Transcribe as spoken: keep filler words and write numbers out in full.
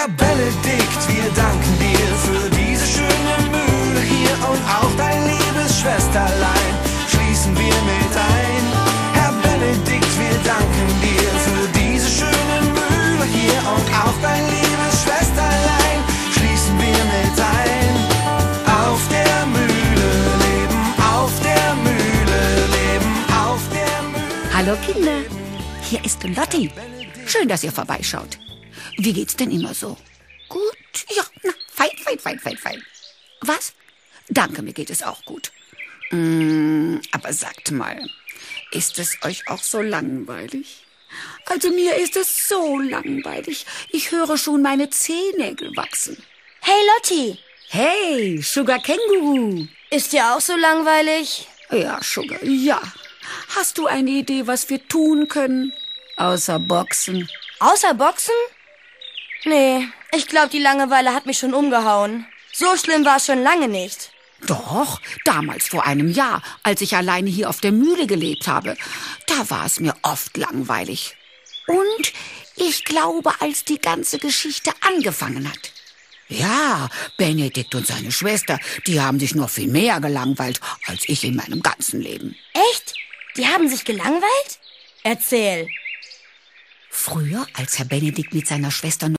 Herr Benedikt, wir danken dir für diese schöne Mühle hier und auch dein liebes Schwesterlein schließen wir mit ein. Herr Benedikt, wir danken dir für diese schöne Mühle hier und auch dein liebes Schwesterlein schließen wir mit ein. Auf der Mühle leben, auf der Mühle leben, auf der Mühle. Hallo Kinder, hier ist Lotti. Schön, dass ihr vorbeischaut. Wie geht's denn immer so? Gut? Ja, na, fein, fein, fein, fein, fein. Was? Danke, mir geht es auch gut. Mm, aber sagt mal, ist es euch auch so langweilig? Also mir ist es so langweilig. Ich höre schon meine Zehennägel wachsen. Hey Lotti! Hey, Sugar Känguru! Ist dir auch so langweilig? Ja, Sugar, ja. Hast du eine Idee, was wir tun können? Außer Boxen. Außer Boxen? Nee, ich glaube, die Langeweile hat mich schon umgehauen. So schlimm war es schon lange nicht. Doch, damals vor einem Jahr, als ich alleine hier auf der Mühle gelebt habe, da war es mir oft langweilig. Und ich glaube, als die ganze Geschichte angefangen hat. Ja, Benedikt und seine Schwester, die haben sich noch viel mehr gelangweilt, als ich in meinem ganzen Leben. Echt? Die haben sich gelangweilt? Erzähl. Früher, als Herr Benedikt mit seiner Schwester